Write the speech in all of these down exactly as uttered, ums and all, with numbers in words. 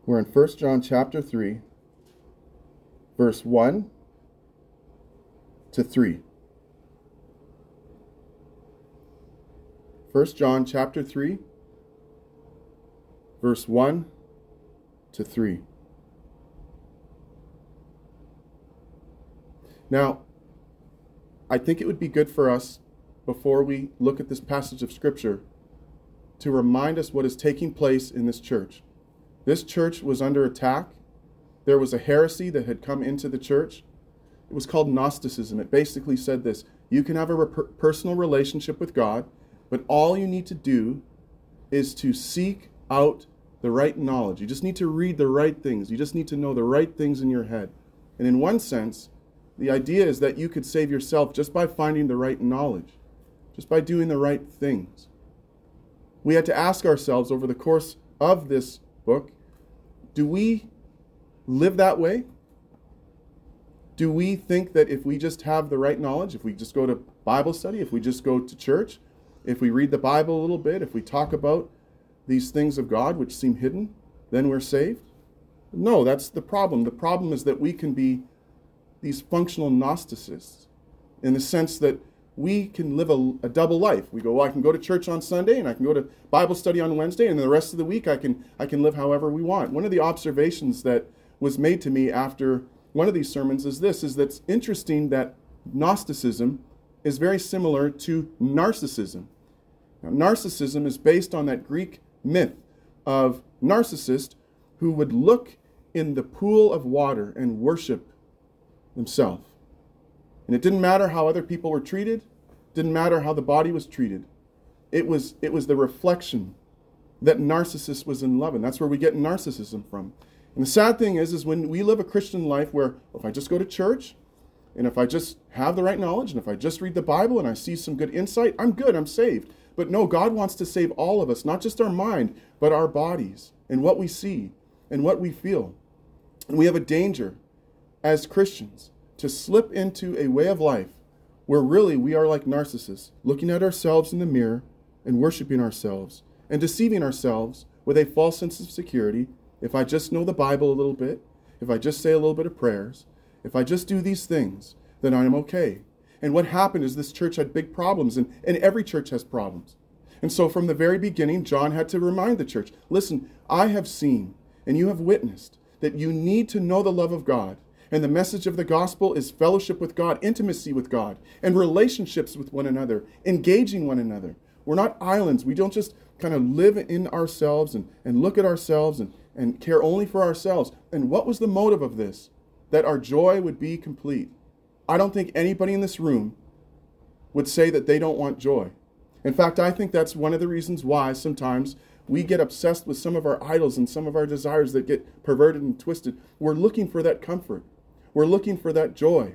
We're in First John chapter three, verse one to three. First John chapter three, verse one to three. Now, I think it would be good for us, before we look at this passage of Scripture, to remind us what is taking place in this church. This church was under attack. There was a heresy that had come into the church. It was called Gnosticism. It basically said this: you can have a per- personal relationship with God, but all you need to do is to seek out the right knowledge. You just need to read the right things. You just need to know the right things in your head. And in one sense, the idea is that you could save yourself just by finding the right knowledge, just by doing the right things. We had to ask ourselves over the course of this book, do we live that way? Do we think that if we just have the right knowledge, if we just go to Bible study, if we just go to church, if we read the Bible a little bit, if we talk about these things of God which seem hidden, then we're saved? No, that's the problem. The problem is that we can be these functional Gnosticists in the sense that we can live a, a double life. We go, well, I can go to church on Sunday and I can go to Bible study on Wednesday, and the rest of the week I can I can live however we want. One of the observations that was made to me after one of these sermons is this, is that it's interesting that Gnosticism is very similar to narcissism. Now, narcissism is based on that Greek myth of Narcissus who would look in the pool of water and worship himself. And it didn't matter how other people were treated, didn't matter how the body was treated. It was it was the reflection that Narcissus was in love, and that's where we get narcissism from. And the sad thing is, is when we live a Christian life where if I just go to church, and if I just have the right knowledge, and if I just read the Bible and I see some good insight, I'm good, I'm saved. But no, God wants to save all of us, not just our mind, but our bodies, and what we see, and what we feel. And we have a danger as Christians to slip into a way of life where really we are like Narcissus, looking at ourselves in the mirror and worshiping ourselves and deceiving ourselves with a false sense of security. If I just know the Bible a little bit, if I just say a little bit of prayers, if I just do these things, then I am okay. And what happened is this church had big problems, and, and every church has problems. And so from the very beginning, John had to remind the church, listen, I have seen and you have witnessed that you need to know the love of God. And the message of the gospel is fellowship with God, intimacy with God, and relationships with one another, engaging one another. We're not islands. We don't just kind of live in ourselves and, and look at ourselves and, and care only for ourselves. And what was the motive of this? That our joy would be complete. I don't think anybody in this room would say that they don't want joy. In fact, I think that's one of the reasons why sometimes we get obsessed with some of our idols and some of our desires that get perverted and twisted. We're looking for that comfort. We're looking for that joy.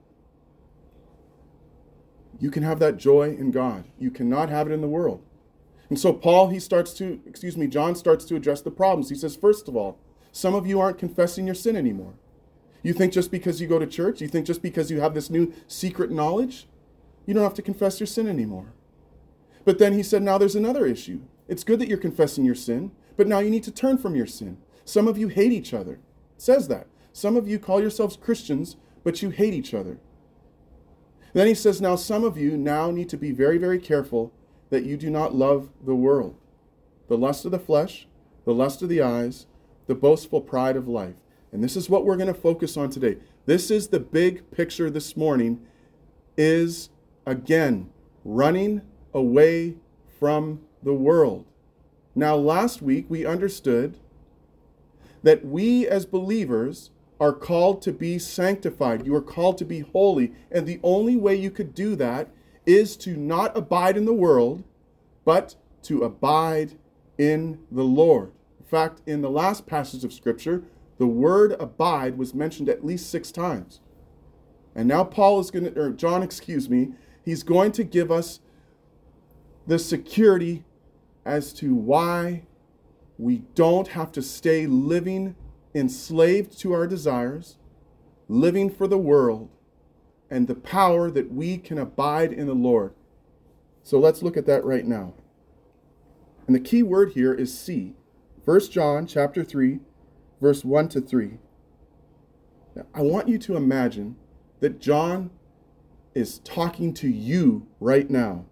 You can have that joy in God. You cannot have it in the world. And so Paul, he starts to, excuse me, John starts to address the problems. He says, first of all, some of you aren't confessing your sin anymore. You think just because you go to church, you think just because you have this new secret knowledge, you don't have to confess your sin anymore. But then he said, now there's another issue. It's good that you're confessing your sin, but now you need to turn from your sin. Some of you hate each other. It says that. Some of you call yourselves Christians, but you hate each other. Then he says, now some of you now need to be very, very careful that you do not love the world, the lust of the flesh, the lust of the eyes, the boastful pride of life. And this is what we're going to focus on today. This is the big picture this morning, is, again, running away from the world. Now, last week we understood that we as believers are called to be sanctified. You are called to be holy. And the only way you could do that is to not abide in the world, but to abide in the Lord. In fact, in the last passage of Scripture, the word abide was mentioned at least six times. And now Paul is going to, or John, excuse me, he's going to give us the security as to why we don't have to stay living enslaved to our desires, living for the world, and the power that we can abide in the Lord. So let's look at that right now. And the key word here is see. First John chapter three, verse one to three. Now, I want you to imagine that John is talking to you right now.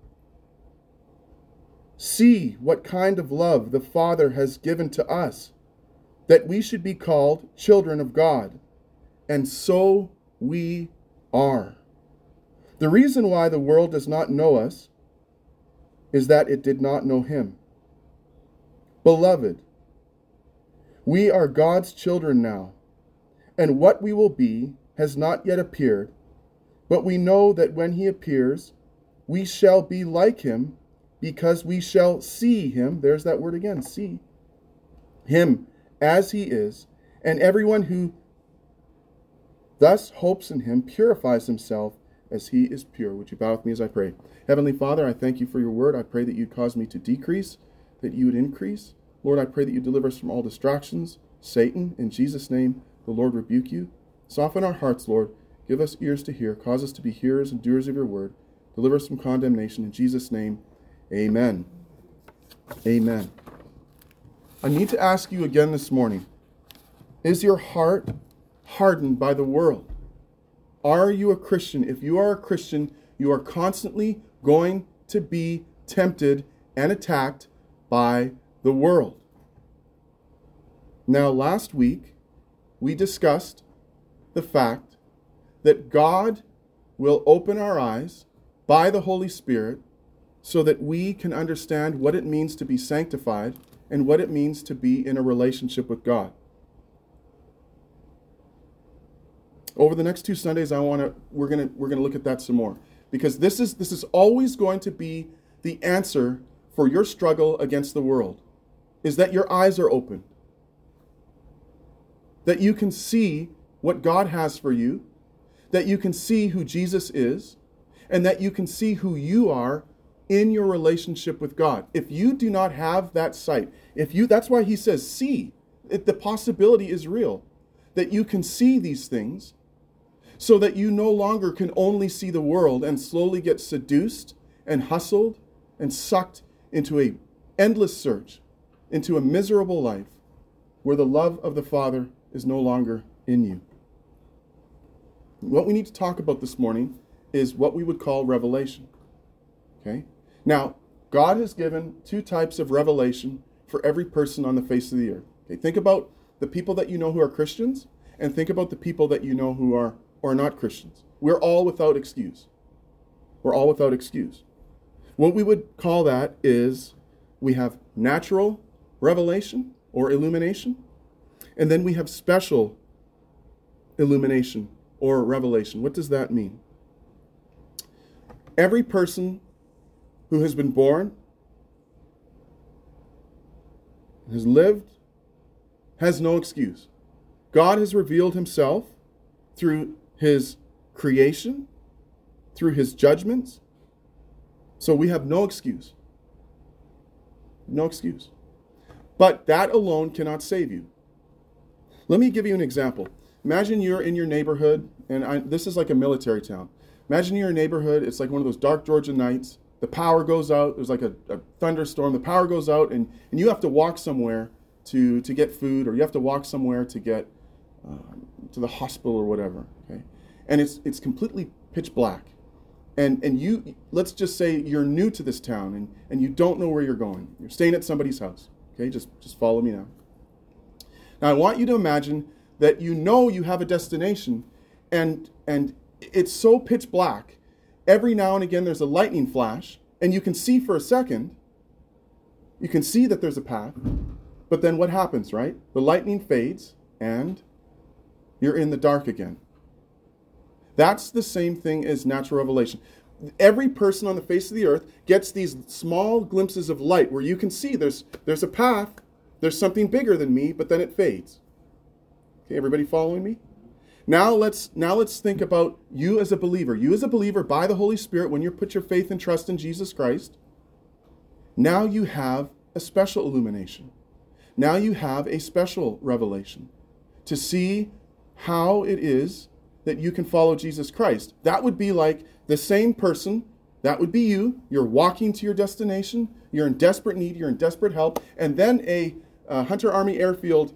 See what kind of love the Father has given to us, that we should be called children of God. And so we are. The reason why the world does not know us is that it did not know him. Beloved, we are God's children now, and what we will be has not yet appeared, but we know that when he appears, we shall be like him, because we shall see him, there's that word again, see, him as he is, and everyone who thus hopes in him purifies himself as he is pure. Would you bow with me as I pray? Heavenly Father, I thank you for your word. I pray that you'd cause me to decrease, that you would increase. Lord, I pray that you deliver us from all distractions. Satan, in Jesus' name, the Lord rebuke you. Soften our hearts, Lord. Give us ears to hear. Cause us to be hearers and doers of your word. Deliver us from condemnation. In Jesus' name, amen. Amen. I need to ask you again this morning, is your heart hardened by the world? Are you a Christian? If you are a Christian, you are constantly going to be tempted and attacked by the world. Now, last week, we discussed the fact that God will open our eyes by the Holy Spirit so that we can understand what it means to be sanctified and what it means to be in a relationship with God. Over the next two Sundays, I want to we're going to we're going to look at that some more, because this is this is always going to be the answer for your struggle against the world, is that your eyes are open, that you can see what God has for you, that you can see who Jesus is, and that you can see who you are in your relationship with God. If you do not have that sight, if you that's why he says see, it, the possibility is real that you can see these things, so that you no longer can only see the world and slowly get seduced and hustled and sucked into a endless search, into a miserable life where the love of the Father is no longer in you. What we need to talk about this morning is what we would call revelation. Okay? Now, God has given two types of revelation for every person on the face of the earth. Okay? Think about the people that you know who are Christians, and think about the people that you know who are or not Christians. We're all without excuse. We're all without excuse. What we would call that is we have natural revelation or illumination, and then we have special illumination or revelation. What does that mean? Every person who has been born, has lived, has no excuse. God has revealed himself through his creation, through his judgments. So we have no excuse. No excuse. But that alone cannot save you. Let me give you an example. Imagine you're in your neighborhood, and I, this is like a military town. Imagine you're in a neighborhood, it's like one of those dark Georgia nights. The power goes out, there's like a, a thunderstorm, the power goes out, and, and you have to walk somewhere to, to get food, or you have to walk somewhere to get uh, to the hospital or whatever. Okay, and it's it's completely pitch black. And and you, let's just say you're new to this town and, and you don't know where you're going. You're staying at somebody's house. Okay, just, just follow me now. Now I want you to imagine that you know you have a destination, and and it's so pitch black. Every now and again there's a lightning flash, and you can see for a second, you can see that there's a path, but then what happens, right? The lightning fades and you're in the dark again. That's the same thing as natural revelation. Every person on the face of the earth gets these small glimpses of light where you can see there's there's a path, there's something bigger than me, but then it fades. Okay, everybody following me? Now let's now let's think about you as a believer. You as a believer by the Holy Spirit, when you put your faith and trust in Jesus Christ, now you have a special illumination. Now you have a special revelation to see how it is that you can follow Jesus Christ. That would be like the same person, that would be you. You're walking to your destination. You're in desperate need. You're in desperate help. And then a uh, Hunter Army Airfield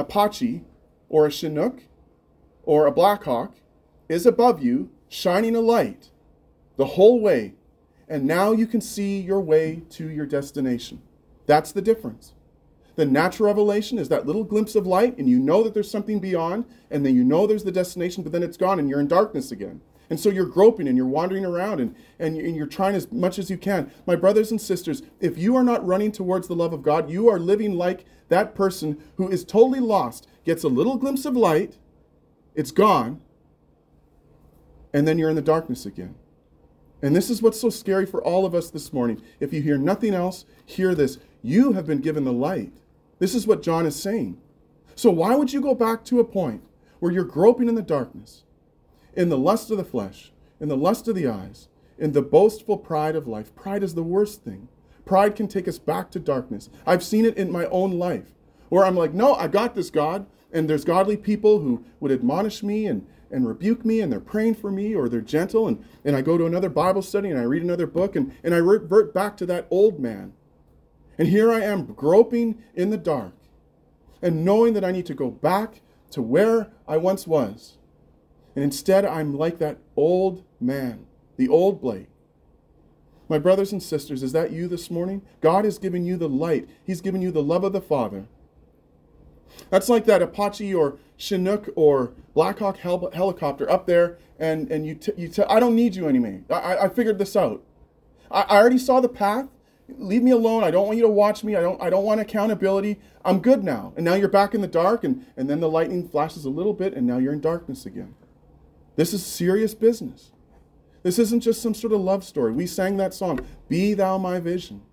Apache or a Chinook or a Blackhawk is above you, shining a light the whole way, and now you can see your way to your destination. That's the difference. The natural revelation is that little glimpse of light, and you know that there's something beyond, and then you know there's the destination, but then it's gone and you're in darkness again. And so you're groping and you're wandering around and, and you're trying as much as you can. My brothers and sisters, if you are not running towards the love of God, you are living like that person who is totally lost, gets a little glimpse of light, it's gone, and then you're in the darkness again. And this is what's so scary for all of us this morning. If you hear nothing else, hear this. You have been given the light. This is what John is saying. So why would you go back to a point where you're groping in the darkness, in the lust of the flesh, in the lust of the eyes, in the boastful pride of life? Pride is the worst thing. Pride can take us back to darkness. I've seen it in my own life where I'm like, no, I got this, God. And there's godly people who would admonish me and, and rebuke me, and they're praying for me, or they're gentle. And, and I go to another Bible study and I read another book, and, and I revert back to that old man. And here I am groping in the dark and knowing that I need to go back to where I once was. And instead, I'm like that old man, the old Blake. My brothers and sisters, is that you this morning? God has given you the light. He's given you the love of the Father. That's like that Apache or Chinook or Blackhawk hel- helicopter up there, and, and you t- you t- I don't need you anymore. I, I figured this out. I, I already saw the path. Leave me alone. I don't want you to watch me. I don't I don't want accountability. I'm good now. And now you're back in the dark, and, and then the lightning flashes a little bit, and now you're in darkness again. This is serious business. This isn't just some sort of love story. We sang that song, Be Thou My Vision.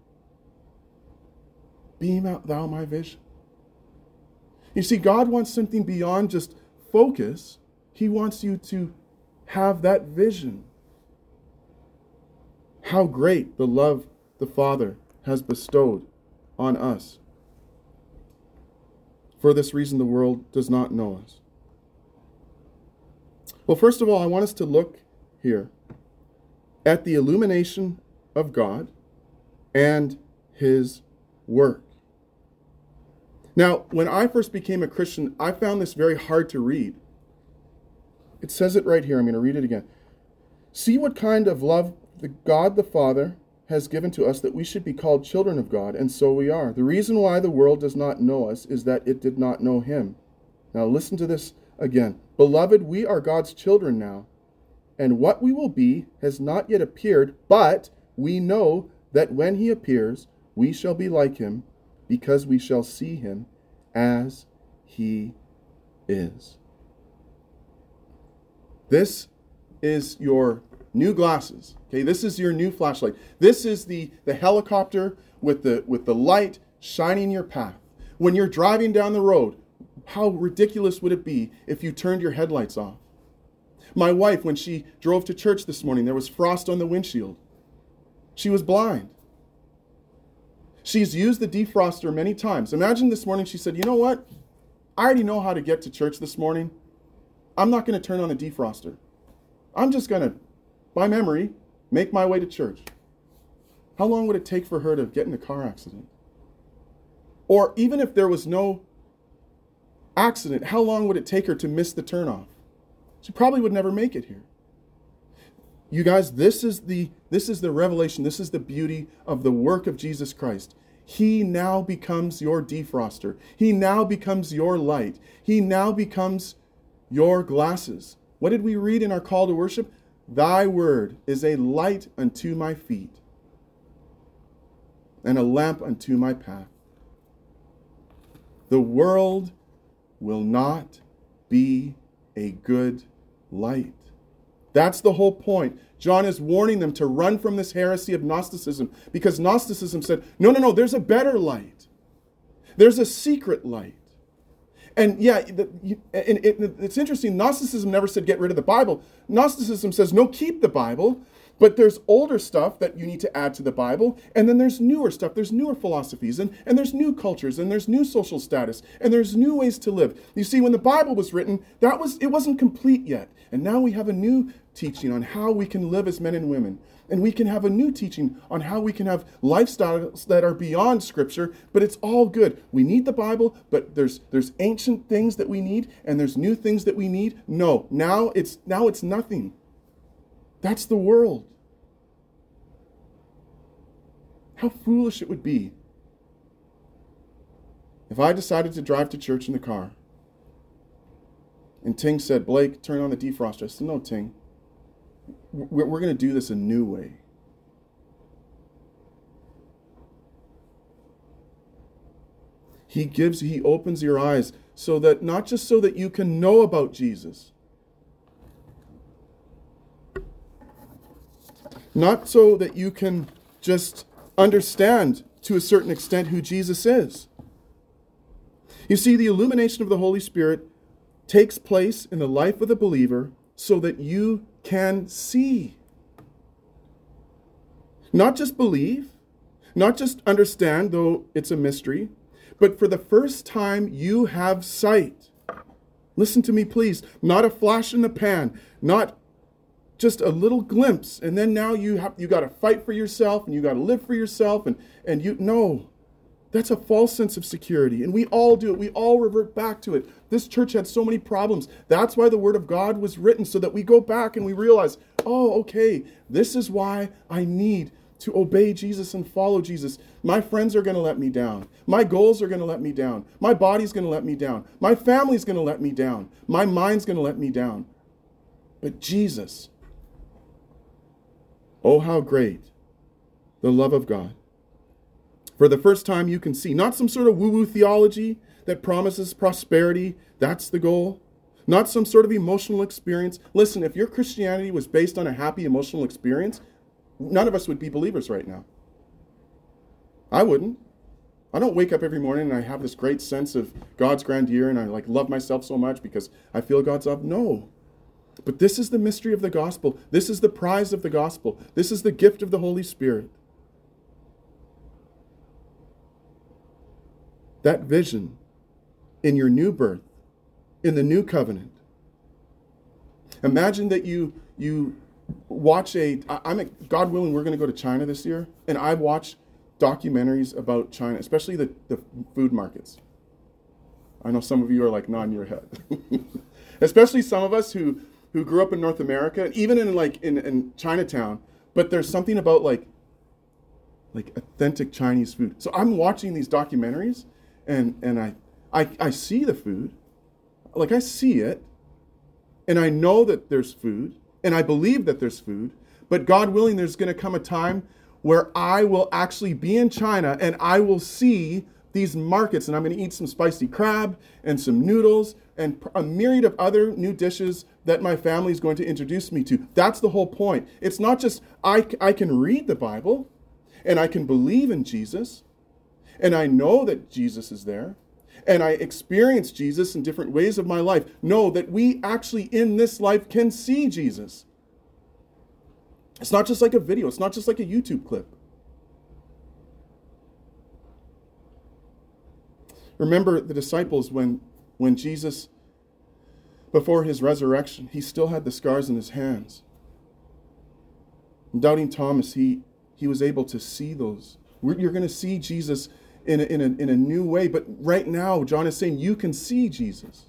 Be Thou My Vision. You see, God wants something beyond just focus. He wants you to have that vision. How great the love the Father has bestowed on us. For this reason, the world does not know us. Well, first of all, I want us to look here at the illumination of God and His work. Now, when I first became a Christian, I found this very hard to read. It says it right here. I'm going to read it again. See what kind of love the God the Father has given to us, that we should be called children of God, and so we are. The reason why the world does not know us is that it did not know Him. Now listen to this again. Beloved, we are God's children now, and what we will be has not yet appeared, but we know that when He appears, we shall be like Him, because we shall see Him as He is. This is your new glasses. Okay, this is your new flashlight. This is the, the helicopter with the with the light shining your path. When you're driving down the road, how ridiculous would it be if you turned your headlights off? My wife, when she drove to church this morning, there was frost on the windshield. She was blind. She's used the defroster many times. Imagine this morning she said, you know what? I already know how to get to church this morning. I'm not going to turn on the defroster. I'm just going to, by memory, make my way to church. How long would it take for her to get in a car accident? Or even if there was no accident, how long would it take her to miss the turnoff? She probably would never make it here. You guys, this is the this is the revelation. This is the beauty of the work of Jesus Christ. He now becomes your defroster. He now becomes your light. He now becomes your glasses. What did we read in our call to worship? Thy word is a light unto my feet and a lamp unto my path. The world will not be a good light. That's the whole point. John is warning them to run from this heresy of Gnosticism, because Gnosticism said, no, no, no, there's a better light. There's a secret light. And yeah, the, and it, it's interesting, Gnosticism never said get rid of the Bible. Gnosticism says, no, keep the Bible, But there's older stuff that you need to add to the Bible, and then there's newer stuff. There's newer philosophies, and, and there's new cultures, and there's new social status, and there's new ways to live. You see, when the Bible was written, that was it wasn't complete yet. And now we have a new teaching on how we can live as men and women. And we can have a new teaching on how we can have lifestyles that are beyond Scripture, but it's all good. We need the Bible, but there's there's ancient things that we need, and there's new things that we need. No, now it's now it's nothing. That's the world. How foolish it would be if I decided to drive to church in the car and Ting said, Blake, turn on the defroster. I said, no, Ting, we're, we're going to do this a new way. He gives, he opens your eyes so that, not just so that you can know about Jesus, not so that you can just understand to a certain extent who Jesus is. You see, the illumination of the Holy Spirit takes place in the life of the believer so that you can see. Not just believe, not just understand, though it's a mystery, but for the first time you have sight. Listen to me, please. Not a flash in the pan, not just a little glimpse, and then now you have you got to fight for yourself, and you got to live for yourself, and and you no, that's a false sense of security, and we all do it. We all revert back to it. This church had so many problems. That's why the Word of God was written, so that we go back and we realize, oh, okay, this is why I need to obey Jesus and follow Jesus. My friends are going to let me down. My goals are going to let me down. My body's going to let me down. My family's going to let me down. My mind's going to let me down. But Jesus, oh, how great the love of God. For the first time you can see, not some sort of woo-woo theology that promises prosperity, that's the goal. Not some sort of emotional experience. Listen, if your Christianity was based on a happy emotional experience, none of us would be believers right now. I wouldn't. I don't wake up every morning and I have this great sense of God's grandeur and I like love myself so much because I feel God's love. No. But this is the mystery of the gospel. This is the prize of the gospel. This is the gift of the Holy Spirit. That vision in your new birth, in the new covenant. Imagine that you you watch a, I'm a, God willing, we're going to go to China this year, and I watch documentaries about China, especially the, the food markets. I know some of you are like nodding your head. Especially some of us who who grew up in North America, even in like in, in Chinatown, but there's something about like like authentic Chinese food. So I'm watching these documentaries and and I I, I see the food. Like I see it, and I know that there's food, and I believe that there's food, but God willing, there's going to come a time where I will actually be in China and I will see these markets, and I'm going to eat some spicy crab and some noodles and a myriad of other new dishes that my family is going to introduce me to. That's the whole point. It's not just I, I can read the Bible and I can believe in Jesus and I know that Jesus is there and I experience Jesus in different ways of my life. No, that we actually in this life can see Jesus. It's not just like a video. It's not just like a YouTube clip. Remember the disciples when, when Jesus, before his resurrection, he still had the scars in his hands. Doubting Thomas, he, he was able to see those. We're, you're going to see Jesus in a, in, a, in a new way. But right now, John is saying you can see Jesus.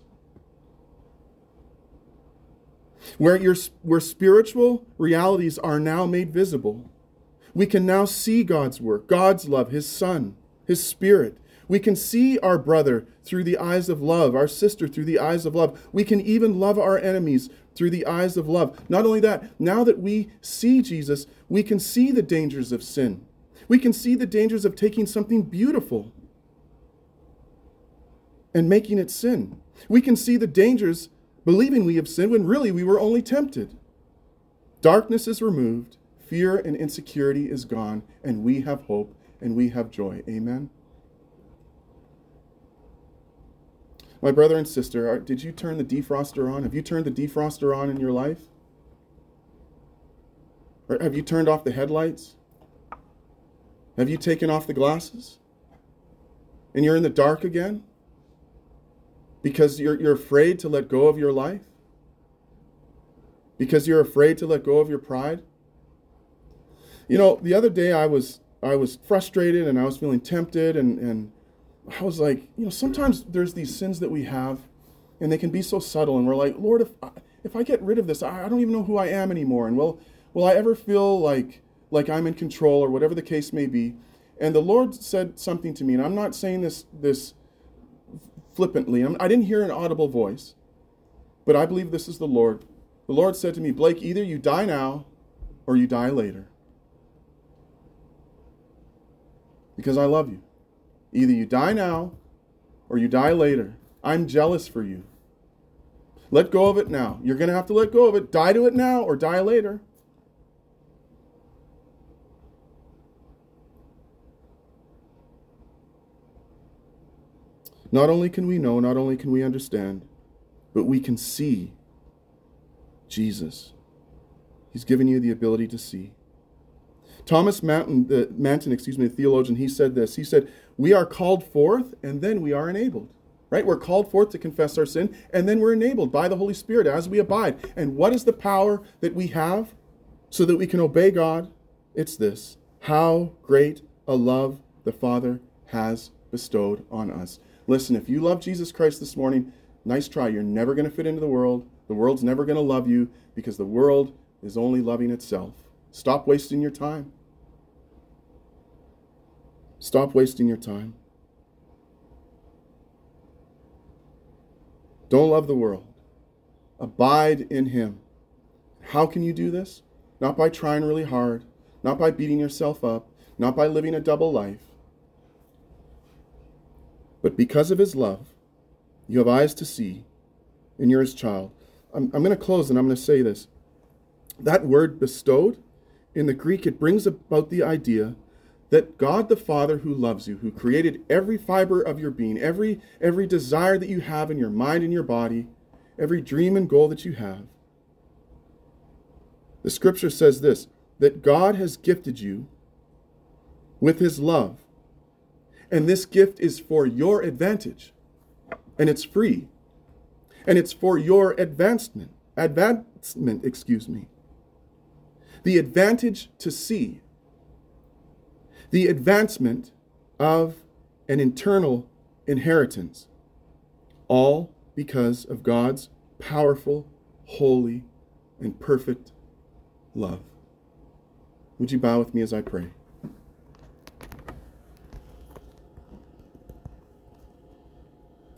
Where, your, where spiritual realities are now made visible, we can now see God's work, God's love, his Son, his Spirit. We can see our brother through the eyes of love, our sister through the eyes of love. We can even love our enemies through the eyes of love. Not only that, now that we see Jesus, we can see the dangers of sin. We can see the dangers of taking something beautiful and making it sin. We can see the dangers believing we have sinned when really we were only tempted. Darkness is removed, fear and insecurity is gone, and we have hope and we have joy. Amen. My brother and sister, did you turn the defroster on? Have you turned the defroster on in your life? Or have you turned off the headlights? Have you taken off the glasses? And you're in the dark again? Because you're, you're afraid to let go of your life? Because you're afraid to let go of your pride? You know, the other day I was I was frustrated and I was feeling tempted, and, and I was like, you know, sometimes there's these sins that we have and they can be so subtle, and we're like, Lord, if I, if I get rid of this, I, I don't even know who I am anymore. And will, will I ever feel like, like I'm in control, or whatever the case may be? And the Lord said something to me, and I'm not saying this, this flippantly. I'm, I didn't hear an audible voice, but I believe this is the Lord. The Lord said to me, Blake, either you die now or you die later. Because I love you. Either you die now or you die later. I'm jealous for you. Let go of it now. You're going to have to let go of it. Die to it now or die later. Not only can we know, not only can we understand, but we can see Jesus. He's given you the ability to see. Thomas Manton, the, Manton, excuse me, the theologian, he said this. He said, we are called forth and then we are enabled. Right? We're called forth to confess our sin, and then we're enabled by the Holy Spirit as we abide. And what is the power that we have so that we can obey God? It's this: how great a love the Father has bestowed on us. Listen, if you love Jesus Christ this morning, nice try. You're never going to fit into the world. The world's never going to love you, because the world is only loving itself. Stop wasting your time. Stop wasting your time. Don't love the world. Abide in him. How can you do this? Not by trying really hard, not by beating yourself up, not by living a double life, but because of his love. You have eyes to see, and you're his child. I'm, I'm going to close, and I'm going to say this. That word bestowed, in the Greek, it brings about the idea that God the Father, who loves you, who created every fiber of your being, every, every desire that you have in your mind and your body, every dream and goal that you have. The scripture says this, that God has gifted you with his love. And this gift is for your advantage. And it's free. And it's for your advancement. Advancement, excuse me. The advantage to see. The advancement of an eternal inheritance. All because of God's powerful, holy, and perfect love. Would you bow with me as I pray?